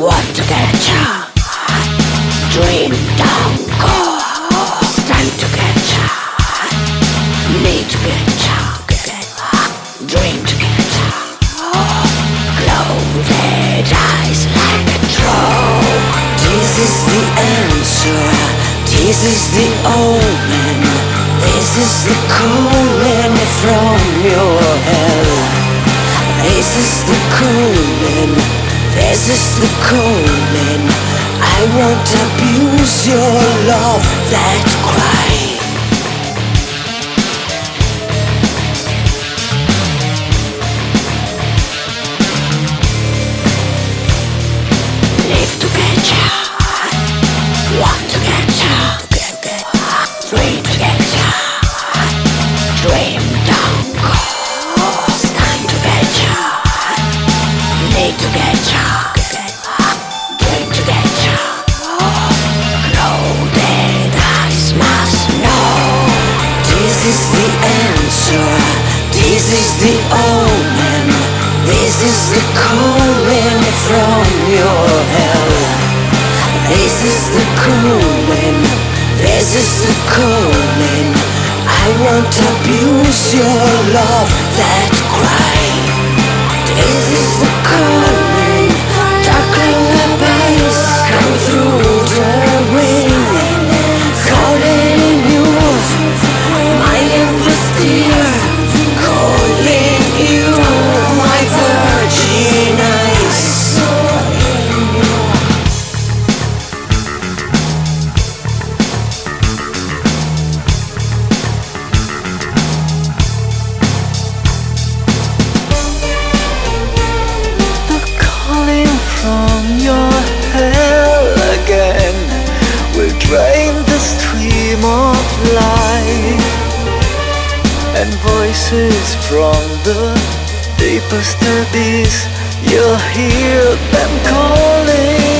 Want to get ya? Dream down, go. Time to get ya. Need to get ya. Dream to get ya. Closed eyes like a drone. This is the answer. This is the omen. This is the calling from your hell. This is the calling. This is the calling. I won't abuse your love that cry. Live to get ya. Want to get ya. Dream to get ya. Dream down, go. It's time to get ya. Need to get ya. Dream to get ya. Clouded eyes must know. This is the answer. This is the omen. This is the calling from your hell. This is the calling. This is the calling. I won't abuse your love that cry. This is the calling. Darkling abyss come through the rain. Calling you, my endless tear. Calling you, my virgin eyes. From your hell again will drain the stream of life, and voices from the deepest abyss, you'll hear them calling.